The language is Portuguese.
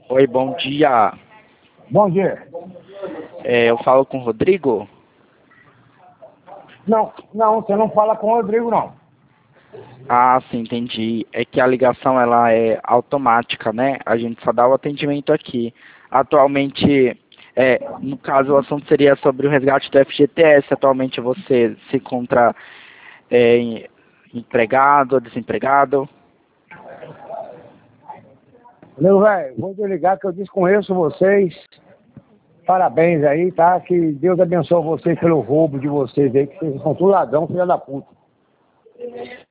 Oi, bom dia. Bom dia. Eu falo com o Rodrigo? Não, você não fala com o Rodrigo, não. Ah, sim, entendi. É que a ligação ela é automática, né? A gente só dá o atendimento aqui. Atualmente, no caso, o assunto seria sobre o resgate do FGTS. Atualmente você se encontra empregado ou desempregado? Meu velho, vou te ligar que eu desconheço vocês. Parabéns aí, tá? Que Deus abençoe vocês pelo roubo de vocês aí, que vocês são tudo ladrão, filha da puta.